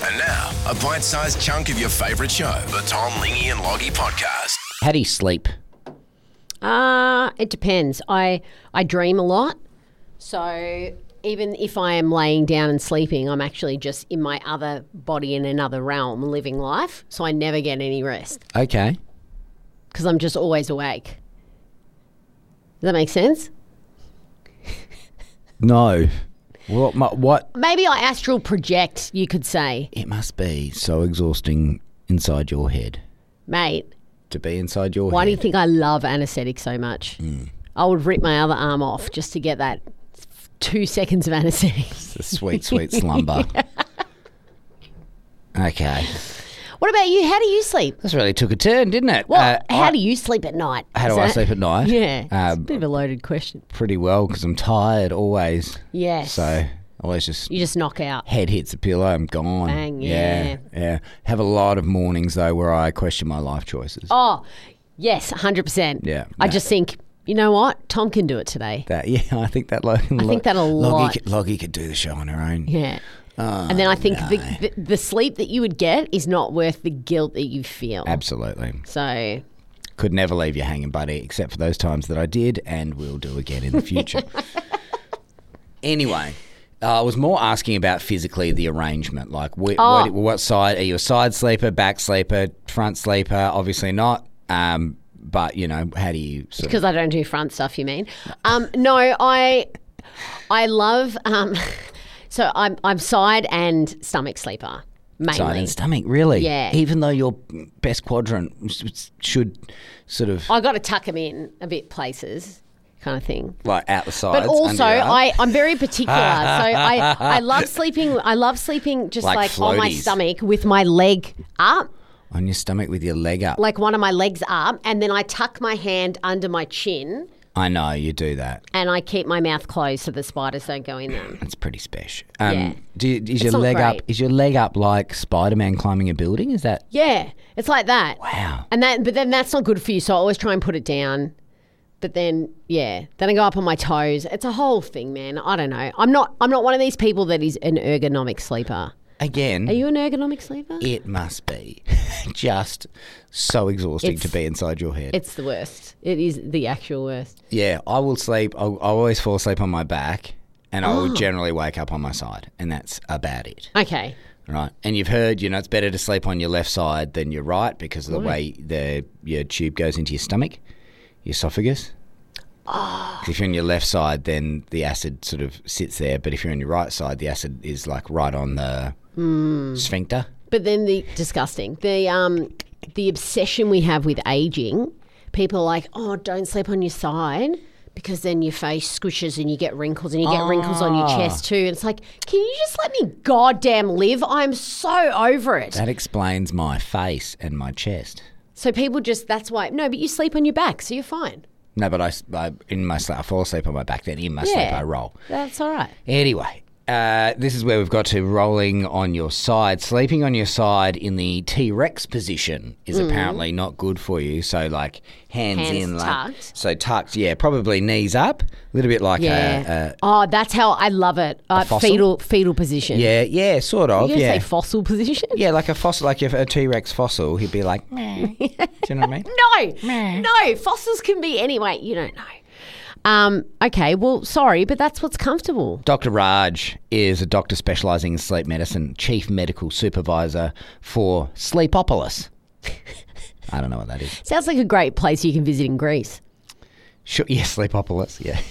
And now, a bite-sized chunk of your favourite show, the Tom, Lingy and Loggy podcast. How do you sleep? It depends. I dream a lot. So even if I am laying down and sleeping, I'm actually just in my other body in another realm living life. So I never get any rest Okay. because I'm just always awake. Does that make sense? No. What? Maybe I astral project, you could say. It must be so exhausting inside your head Mate, to be inside your why head. do you think I love anaesthetic so much? I would rip my other arm off just to get that 2 seconds of anaesthetic. The sweet, sweet slumber. Okay. What about you? How do you sleep? This really took a turn, didn't it? Well, how do you sleep at night? How do I sleep at night? Yeah, it's a bit of a loaded question. Pretty well because I'm tired always. Yes. So always just You just knock out. head hits the pillow, I'm gone. Bang, Yeah. Have a lot of mornings though where I question my life choices. Oh, yes, 100%. Yeah, I no. just think, you know what? Tom can do it today. I think that. I think that a lot. Loggy could do the show on her own. Yeah. And then I think the sleep that you would get is not worth the guilt that you feel. Absolutely. So, Could never leave you hanging, buddy, except for those times that I did and will do again in the future. Anyway, I was more asking about physically the arrangement. Like, what side? Are you a side sleeper, back sleeper, front sleeper? Obviously not. But, you know, how do you sort of... because I don't do front stuff, you mean? No, I love... so I'm side and stomach sleeper, mainly. Side and stomach, really? Yeah. Even though your best quadrant should sort of... I got to tuck them in a bit places, kind of thing. like out the sides. But also, under your arm? I'm very particular. So I love sleeping. I love sleeping just Like like on my floaties. stomach with my leg up, On your stomach with your leg up. like one of my legs up, and then I tuck my hand under my chin, I know, you do that. and I keep my mouth closed so the spiders don't go in them. That's pretty special. Yeah. Is your not leg up? great. Is your leg up like Spider-Man climbing a building? Is that? Yeah, it's like that. Wow. But then that's not good for you. So I always try and put it down. But then, then I go up on my toes. It's a whole thing, man. I don't know. I'm not one of these people that is an ergonomic sleeper. Again, Are you an ergonomic sleeper? it must be just so exhausting to be inside your head. It's the worst. It is the actual worst. Yeah, I will sleep. I always fall asleep on my back, and I Oh. will generally wake up on my side, and that's about it. Okay. Right, and you've heard, it's better to sleep on your left side than your right because of the way your tube goes into your stomach, your esophagus. 'Cause if you're on your left side, then the acid sort of sits there, but if you're on your right side, the acid is like right on the sphincter. But then the obsession we have with aging, people are like, oh, don't sleep on your side because then your face squishes and you get wrinkles and you get wrinkles on your chest too. And it's like, can you just let me goddamn live? I'm so over it. That explains my face and my chest. So people that's why, no, but you sleep on your back, so you're fine. No, but in my sleep, I fall asleep on my back. Then in my sleep, I roll. That's all right. Anyway, this is where we've got to rolling on your side. Sleeping on your side in the T-Rex position is apparently not good for you. So, like, hands in. tucked. So, tucked, probably knees up. A little bit like That's how I love it. fossil? Fetal position. yeah, sort of, You're going to yeah. say fossil position? Yeah, like a fossil, like if a T-Rex fossil, he'd be like, meh. Do you know what I mean? No, fossils can be anyway. You don't know. Okay, well, sorry, but that's what's comfortable. Dr. Raj is a doctor specialising in sleep medicine, chief medical supervisor for Sleepopolis. I don't know what that is. Sounds like a great place you can visit in Greece. Sure, yeah, Sleepopolis, yeah.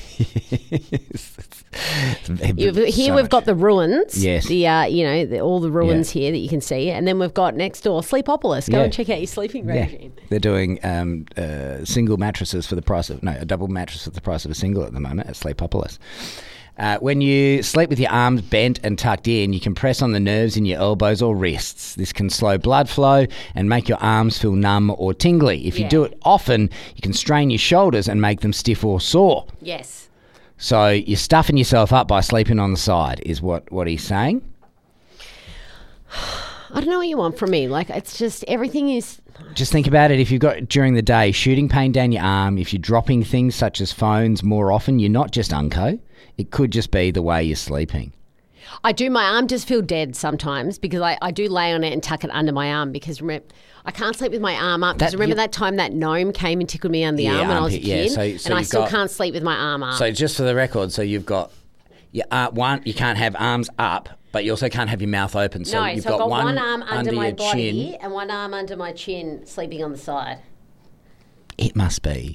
Here we've got the ruins. Yes. All the ruins here that you can see. And then we've got next door Sleepopolis. Go and check out your sleeping regime. They're doing single mattresses for the price of... No, a double mattress for the price of a single at the moment at Sleepopolis. When you sleep with your arms bent and tucked in, you can press on the nerves in your elbows or wrists. This can slow blood flow and make your arms feel numb or tingly. If you do it often, you can strain your shoulders and make them stiff or sore. Yes. So you're stuffing yourself up by sleeping on the side is what he's saying. I don't know what you want from me. Like, it's just everything is... Just think about it. If you've got, during the day, shooting pain down your arm, if you're dropping things such as phones more often, you're not just unco. It could just be the way you're sleeping. I do. My arm does feel dead sometimes because I do lay on it and tuck it under my arm because remember, I can't sleep with my arm up. Because remember that time that gnome came and tickled me on the arm when I was a kid? And I still can't sleep with my arm up. So just for the record, so you've got you can't have arms up, but you also can't have your mouth open. So I've you've got one arm under my body chin. and one arm under my chin sleeping on the side. It must be.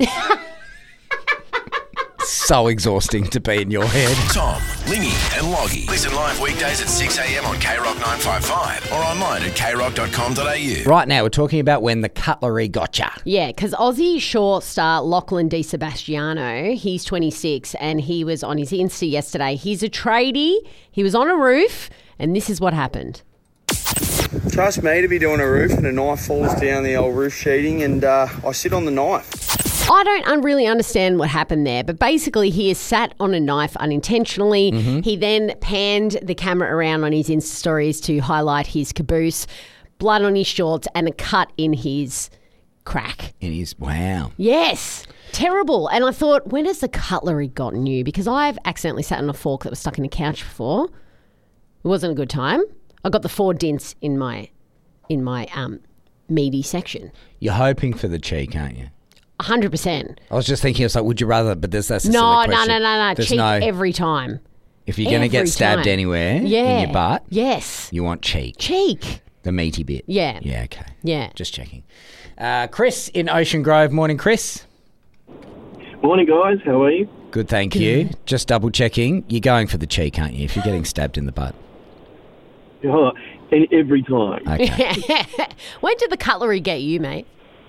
So exhausting to be in your head. Tom, Lingy and Loggy. Listen live weekdays at 6 a.m. on KROC 955 or online at kroc.com.au. Right now, we're talking about when the cutlery gotcha. Yeah, because Aussie short star Lachlan Di Sebastiano, he's 26 and he was on his Insta yesterday. He's a tradie. He was on a roof and this is what happened. Trust me to be doing a roof and a knife falls down the old roof sheeting and I sit on the knife. I don't really understand what happened there, but basically he is sat on a knife unintentionally. Mm-hmm. He then panned the camera around on his Insta stories to highlight his caboose, blood on his shorts and a cut in his crack. Wow. Yes. Terrible. And I thought, when has the cutlery gotten you? Because I've accidentally sat on a fork that was stuck in a couch before. It wasn't a good time. I got the 4 dents in my meaty section. You're hoping for the cheek, aren't you? 100%. I was just thinking, it's like, would you rather? But that's a silly No. question. Cheek every time. If you're going to get stabbed anywhere in your butt, yes, you want cheek. Cheek. The meaty bit. Yeah. Yeah, okay. Yeah. Just checking. Chris in Ocean Grove. Morning, Chris. Morning, guys. How are you? Good, thank you. Just double checking. You're going for the cheek, aren't you, if you're getting stabbed in the butt? Oh, every time. Okay. When did the cutlery get you, mate?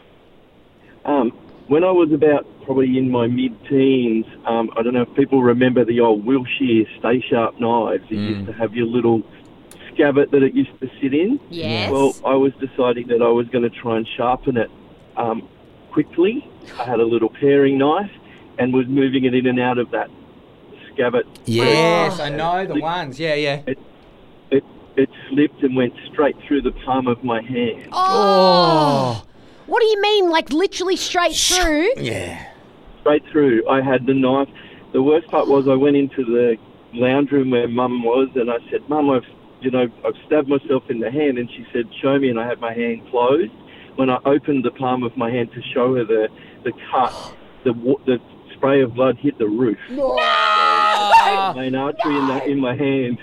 When I was about probably in my mid-teens, I don't know if people remember the old Wilshire Stay Sharp knives. It used to have your little scabbard that it used to sit in. Yes. Well, I was deciding that I was going to try and sharpen it quickly. I had a little paring knife and was moving it in and out of that scabbard. Yes, I know the ones. Yeah. It slipped and went straight through the palm of my hand. Oh. What do you mean, like literally straight through? Yeah. Straight through. I had the knife. The worst part was I went into the lounge room where Mum was and I said, Mum, I've stabbed myself in the hand. And she said, show me. And I had my hand closed. When I opened the palm of my hand to show her the cut, the spray of blood hit the roof. Main artery in my hand.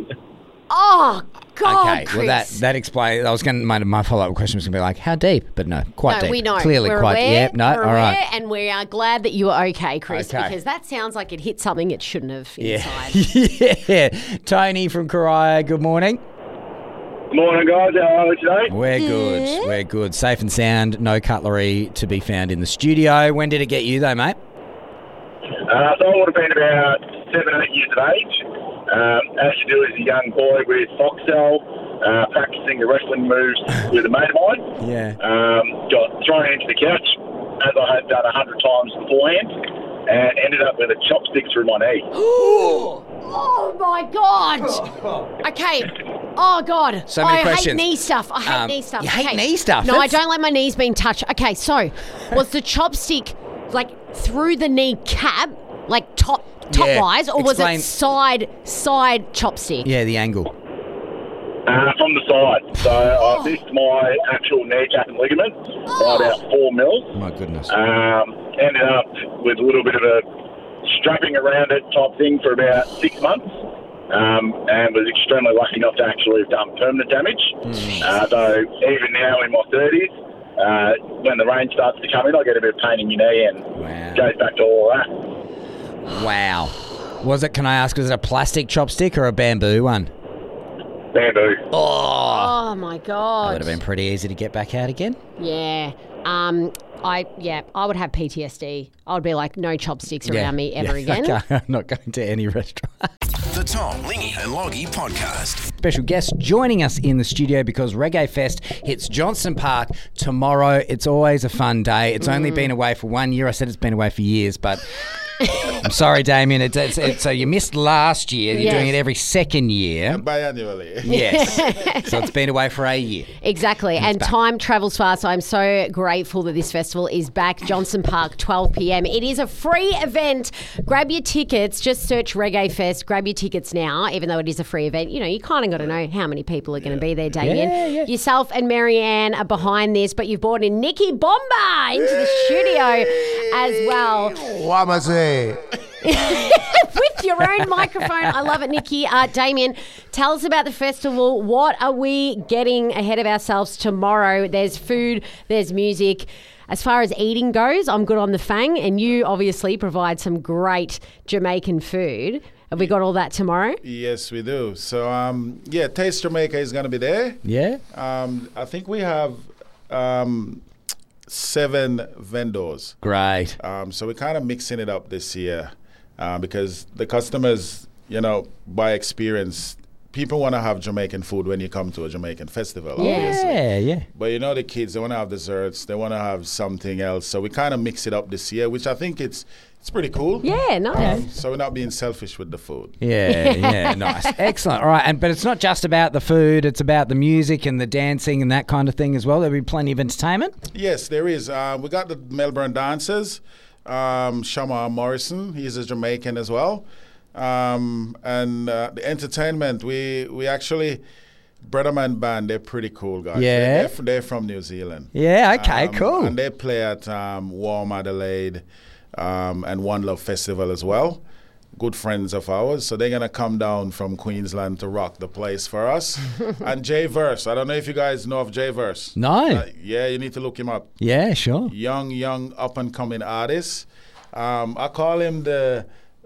Oh, God, okay, Chris. well, that explains. My follow-up question was going to be like, how deep? But no, quite deep. We know. Clearly we're quite aware, deep. No, we're all right. aware, and we are glad that you are okay, Chris, Okay. because that sounds like it hit something it shouldn't have inside. Yeah. Tony from Coria, good morning. Morning, guys. How are we today? We're good. We're good. Safe and sound. No cutlery to be found in the studio. When did it get you, though, mate? So I would have been about 7 or 8 years of age. As you do as a young boy with Foxtel, practicing the wrestling moves with a mate of mine. Yeah. Got thrown into the couch, as I had done 100 times beforehand, and ended up with a chopstick through my knee. Oh, my God. Okay. Oh, God. So many questions. I hate knee stuff. I hate knee stuff. You hate knee stuff? No, I don't like my knees being touched. Okay, so was the chopstick, like, through the knee cap, like top-wise, or was it side chopstick? Yeah, the angle. From the side. So I missed my actual kneecap and ligament by about 4 mils. Oh, my goodness. Ended up with a little bit of a strapping around it type thing for about 6 months. And was extremely lucky not to actually have done permanent damage. Though even now in my 30s, when the rain starts to come in, I get a bit of pain in your knee and it goes back to all that. Wow. Can I ask, was it a plastic chopstick or a bamboo one? Bamboo. Oh, my God. That would have been pretty easy to get back out again. Yeah. I would have PTSD. I would be like, no chopsticks around me ever again. Okay. I'm not going to any restaurant. The Tom, Lingy and Loggy podcast. Special guest joining us in the studio because Reggae Fest hits Johnston Park tomorrow. It's always a fun day. It's only been away for 1 year. I said it's been away for years, but I'm sorry, Damien. So you missed last year. You're Yes. doing it every second year. Biannually. Yes. So it's been away for a year. Exactly. And back. time travels fast. I'm so grateful that this festival is back. Johnson Park, 12 p.m. It is a free event. Grab your tickets. Just search Reggae Fest. Grab your tickets now, even though it is a free event. You know, you kind of got to know how many people are going to be there, Damien. Yeah. Yourself and Marianne are behind this, but you've brought in Nikki Bomba into the studio as well. Wamase. With your own microphone. I love it, Nikki. Damien, tell us about the festival. What are we getting ahead of ourselves tomorrow? There's food, there's music. As far as eating goes, I'm good on the fang, and you obviously provide some great Jamaican food. Have we got all that tomorrow? Yes, we do. So, Taste Jamaica is going to be there. Yeah. I think we have 7 vendors. Great. So we're kind of mixing it up this year because the customers, by experience, people want to have Jamaican food when you come to a Jamaican festival, obviously. Yeah. But the kids, they want to have desserts, they want to have something else. So we kind of mix it up this year, which I think it's pretty cool. Yeah, nice. So we're not being selfish with the food. Yeah, nice. Excellent. All right, but it's not just about the food, it's about the music and the dancing and that kind of thing as well. There'll be plenty of entertainment. Yes, there is. We got the Melbourne dancers, Shamar Morrison, he's a Jamaican as well. And the entertainment, we actually... Brotherman Band, they're pretty cool guys. Yeah. They're from New Zealand. Yeah, okay, cool. And they play at Warm Adelaide and One Love Festival as well. Good friends of ours. So they're going to come down from Queensland to rock the place for us. And Jay Verse. I don't know if you guys know of Jay Verse. No. Yeah, you need to look him up. Yeah, sure. Young, up-and-coming artist. I call him the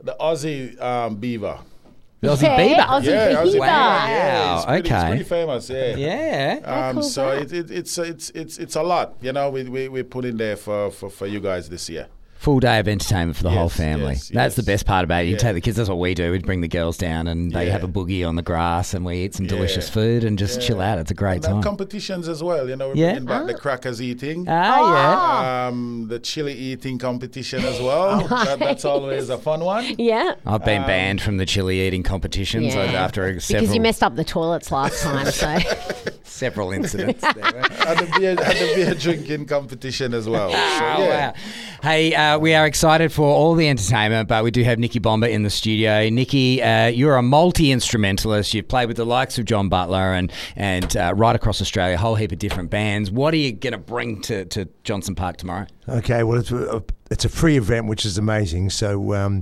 Aussie Beaver. Aussie Bieber. Aussie Yeah, Aussie Bieber. Wow. Yeah, it's Okay. pretty famous. Yeah. Yeah. So it's a lot. We put in there for you guys this year. Full day of entertainment for the whole Yes, family. yes, That's the yes. best part about it. You Yeah. take the kids, that's what we do. We bring the girls down and they Yeah. have a boogie on the grass and we eat some delicious Yeah. food and just chill out. It's a great And time. competitions as well. We're Yeah. bringing back the crackers eating. Yeah. The chili eating competition as well. That's always a fun one. Yeah. I've been banned from the chili eating competitions Yeah. after Because you messed up the toilets last time, so... several incidents. There. And the beer drinking competition as well. So, Oh, wow. Hey, we are excited for all the entertainment, but we do have Nikki Bomba in the studio. Nikki, you're a multi-instrumentalist. You've played with the likes of John Butler and right across Australia, a whole heap of different bands. What are you going to bring to Johnson Park tomorrow? Okay, well, it's a free event, which is amazing. So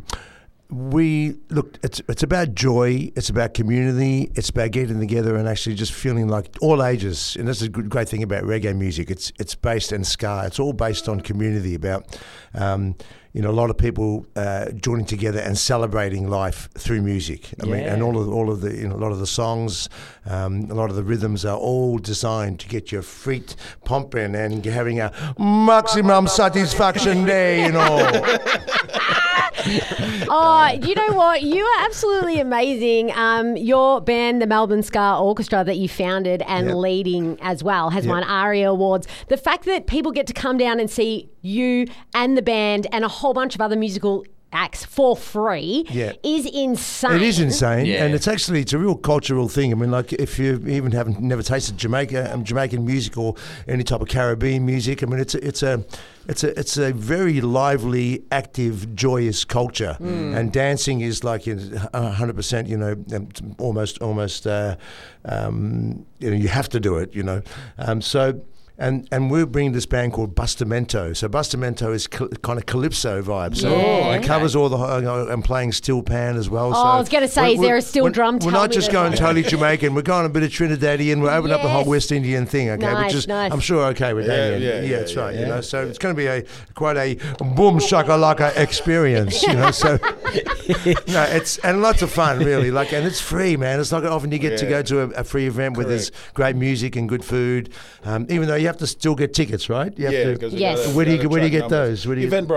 it's about joy, it's about community, it's about getting together and actually just feeling like all ages. And that's a great thing about reggae music. It's based in ska. It's all based on community. About a lot of people joining together and celebrating life through music. I mean, and all of the a lot of the songs, a lot of the rhythms are all designed to get your feet pumping and having a maximum satisfaction day. Oh, you know what? You are absolutely amazing. Your band, the Melbourne Ska Orchestra, that you founded and leading as well, has won ARIA awards. The fact that people get to come down and see you and the band and a whole bunch of other musical acts for free is insane. It is insane, Yeah. and it's a real cultural thing. I mean, like if you even never tasted Jamaican music or any type of Caribbean music, I mean, it's a very lively, active, joyous culture, and dancing is like 100%. Almost. You have to do it. So. And we're bringing this band called Bustamento. So Bustamento is kind of calypso vibe. So it covers all the and playing steel pan as well. Oh, so I was going to say, is there a steel drum? We're not just going totally Jamaican. We're going a bit of Trinidadian. We're opening up the whole West Indian thing. Okay, Nice, which is nice. I'm sure okay with Damien. Yeah, that's right. So it's going to be quite a boom shakalaka experience. So it's and lots of fun really. And it's free, man. It's not often you get to go to a free event where there's great music and good food. Even though you have to still get tickets, right? You have to, because Yes. Where do you get those? Where do you- Eventbrite.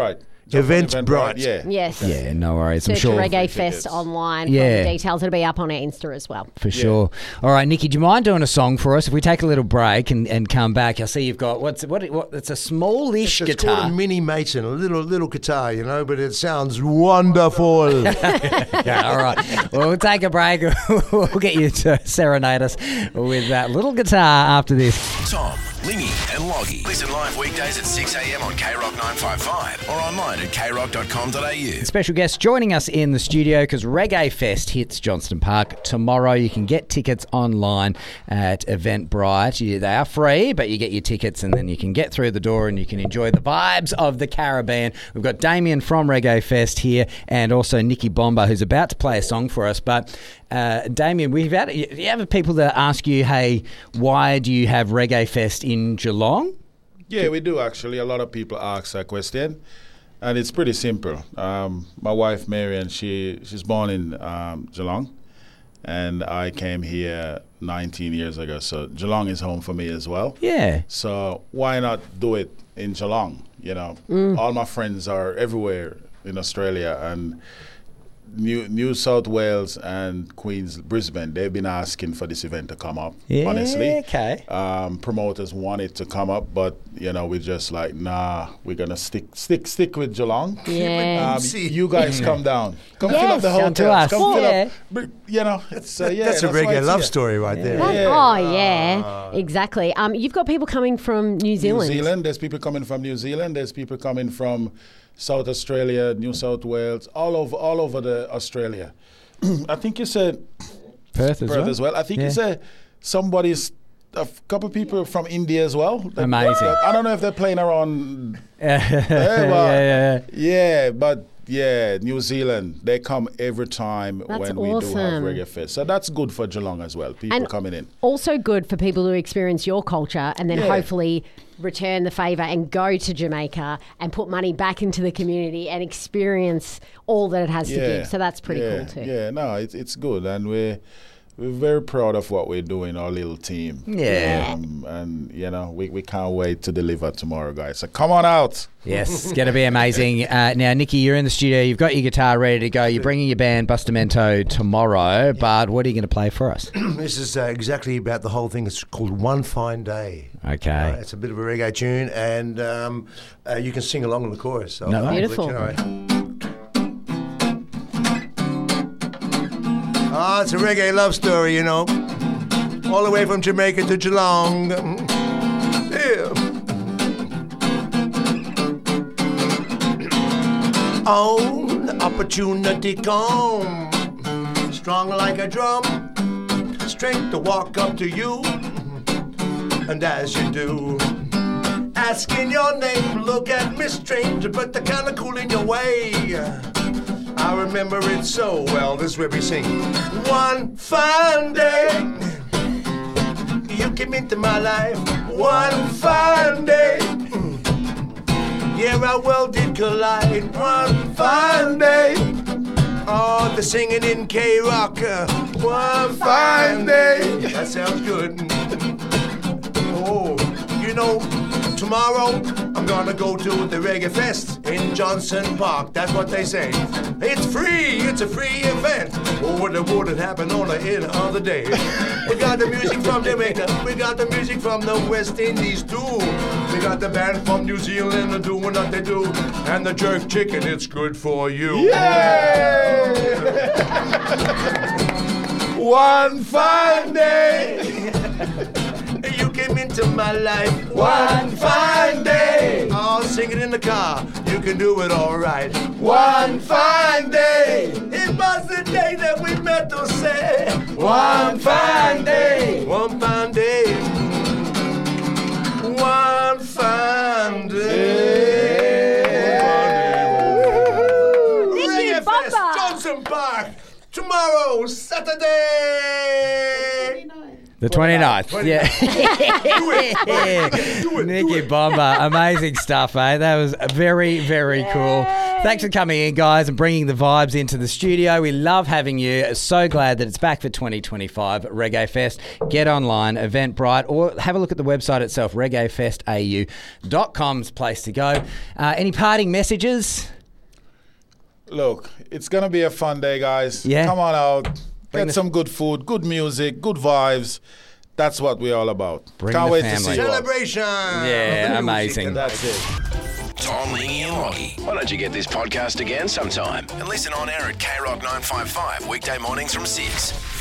Eventbrite. Yeah. Yes. Yeah, no worries. I'm Search sure. Reggae Fest online for Yeah. all the details. It'll be up on our Insta as well. For sure. All right, Nikki, do you mind doing a song for us? If we take a little break and come back, I see you've got what? It's a smallish It's guitar. called a mini Mason, a little guitar, but it sounds wonderful. Yeah, all right. Well, we'll take a break. We'll get you to serenade us with that little guitar after this. Tom, Lingy and Loggy. Listen live weekdays at 6 a.m. on KROC 955 or online at krock.com.au. Special guest joining us in the studio because Reggae Fest hits Johnston Park tomorrow. You can get tickets online at Eventbrite. They are free, but you get your tickets and then you can get through the door and you can enjoy the vibes of the Caribbean. We've got Damien from Reggae Fest here and also Nicky Bomba, who's about to play a song for us. But Damien, you have people that ask you, hey, why do you have Reggae Fest in Geelong? Yeah, we do actually. A lot of people ask that question, and it's pretty simple. My wife Marian, she's born in Geelong, and I came here 19 years ago. So Geelong is home for me as well. Yeah. So why not do it in Geelong? All my friends are everywhere in Australia, and New South Wales and Queens, Brisbane, they've been asking for this event to come up, Yeah, honestly. okay. Promoters want it to come up, but, we're just like, nah, we're going to stick with Geelong. Yeah. You guys come down. Come fill up Yes. the Come to hotels. us. Come fill Yeah. up. It's, That's a why reggae it's love here. story right there. Oh, yeah. Exactly. You've got people coming from New Zealand. New Zealand, there's people coming from New Zealand, there's people coming from South Australia, New South Wales, all over the Australia. I think you said Perth as well. I think Yeah. you said a couple of people from India as well. Amazing. I don't know if they're playing around. But New Zealand, they come every time That's when we do have awesome. Reggae Fest. So that's good for Geelong as well, people And coming in. Also good for people who experience your culture and then Yeah. hopefully return the favour and go to Jamaica and put money back into the community and experience all that it has to give. So that's pretty cool too. Yeah, no, it's good, and we're very proud of what we're doing, our little team. Yeah. And we can't wait to deliver tomorrow, guys. So come on out. Yes, it's going to be amazing. Now, Nikki, you're in the studio. You've got your guitar ready to go. You're bringing your band Bustamento tomorrow, but what are you going to play for us? This is exactly about the whole thing. It's called One Fine Day. Okay. It's a bit of a reggae tune, and you can sing along in the chorus. So No, I'll let beautiful. you know. It's a reggae love story, all the way from Jamaica to Geelong. Yeah. On opportunity come, strong like a drum, strength to walk up to you, and as you do, asking your name, look at me stranger, but they're kinda cool in your way. I remember it so well, this is where we sing. One fine day, you came into my life. One fine day, yeah, our world did collide. One fine day, oh, the singing in K-Rock. One fine day, that sounds good. Oh, tomorrow I'm gonna go to the Reggae Fest in Johnston Park. That's what they say. It's free. It's a free event. Oh, what would happen on any other day? We got the music from Jamaica. We got the music from the West Indies too. We got the band from New Zealand doing what they do. And the jerk chicken, it's good for you. Yay! One fine day, you came into my life. One fine day, oh, sing it in the car. You can do it all right. One fine day, it was the day that we met to say. One fine day, one fine day, one fine day. Reggae Fest, Johnston Park, tomorrow, Saturday. The 29th. Yeah. Do it. Nicky Bomba. Amazing stuff, eh? That was very, very cool. Thanks for coming in, guys, and bringing the vibes into the studio. We love having you. So glad that it's back for 2025 Reggae Fest. Get online, Eventbrite, or have a look at the website itself, reggaefestau.com's place to go. Any parting messages? Look, it's going to be a fun day, guys. Yeah. Come on out. Bring Get some good food, good music, good vibes. That's what we're all about. Bring Can't the wait to family. see you all. Celebration. Yeah, amazing. That's it. Tom, Hingy and Lockie. Why don't you get this podcast again sometime and listen on air at KROC 955 weekday mornings from 6.